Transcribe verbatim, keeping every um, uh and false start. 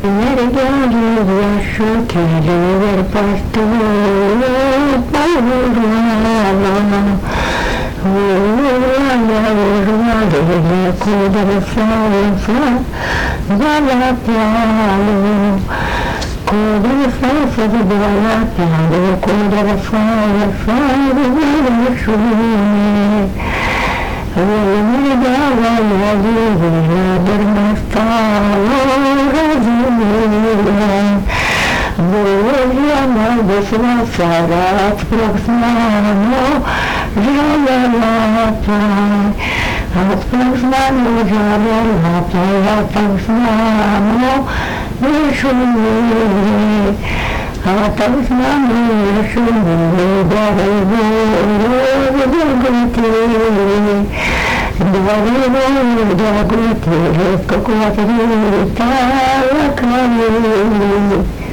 Nergali yaşu kelir pastı Bağırma Uğurla uğurla dele kudur sayfa Dala piyalı Kudur sayfa dala piyalı Kudur sayfa Dala şuni Nergali yadır mastağlı Буряна вышла сарат профсману, жалалата, от профсману жалалата, от профсману вышли, от профсману вышли, дорогу, дорогу, дорогу, дорогу, как у вас летала кровь.